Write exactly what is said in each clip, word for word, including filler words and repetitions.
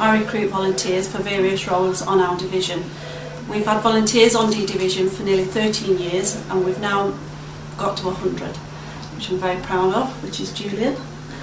I recruit volunteers for various roles on our division. We've had volunteers on D Division for nearly thirteen years, and we've now got to one hundred, which I'm very proud of, which is Julian.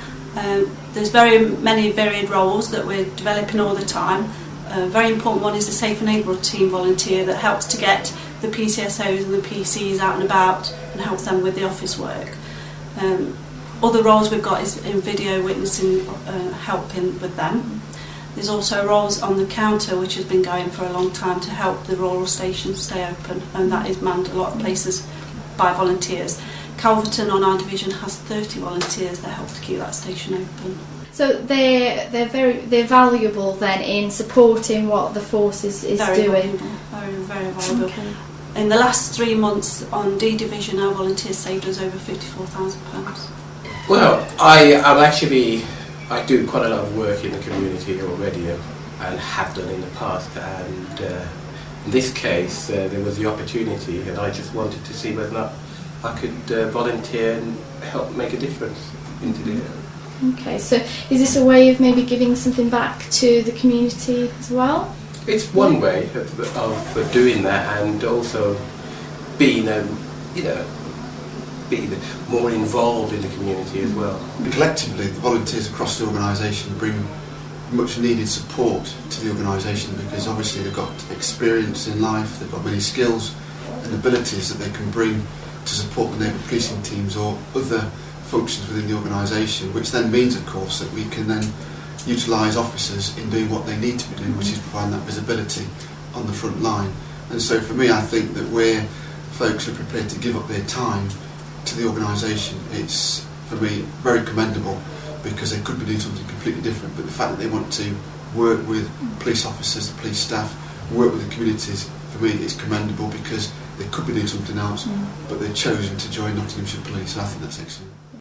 Um, there's very many varied roles that we're developing all the time. A very important one is the Safe and Neighbourhood Team volunteer that helps to get the P C S Os and the P Cs out and about and helps them with the office work. Um, other roles we've got is in video witnessing, uh, helping with them. There's also roles on the counter which has been going for a long time to help the rural stations stay open, and that is manned a lot of places by volunteers. Calverton on our division has thirty volunteers that help to keep that station open. So they're they're very they're valuable then in supporting what the force is, is very doing. Valuable, very very valuable. Okay. In the last three months on D Division, our volunteers saved us over fifty-four thousand pounds. Well, I am actually I do quite a lot of work in the community already, and have done in the past. And uh, in this case, uh, there was the opportunity, and I just wanted to see whether or not I could uh, volunteer and help make a difference into the area. Okay, so is this a way of maybe giving something back to the community as well? It's one way of, of, of doing that, and also being, um, you know, being more involved in the community as well. Collectively, the volunteers across the organisation bring much needed support to the organisation, because obviously they've got experience in life, they've got many skills and abilities that they can bring to support the neighbourhood policing teams or other functions within the organisation, which then means, of course, that we can then utilise officers in doing what they need to be doing, which is providing that visibility on the front line. And so for me, I think that where folks are prepared to give up their time to the organisation, it's, for me, very commendable, because they could be doing something completely different, but the fact that they want to work with police officers, the police staff, work with the communities, for me it's commendable, because they could be doing something else, mm. but they've chosen to join Nottinghamshire Police, so I think that's excellent.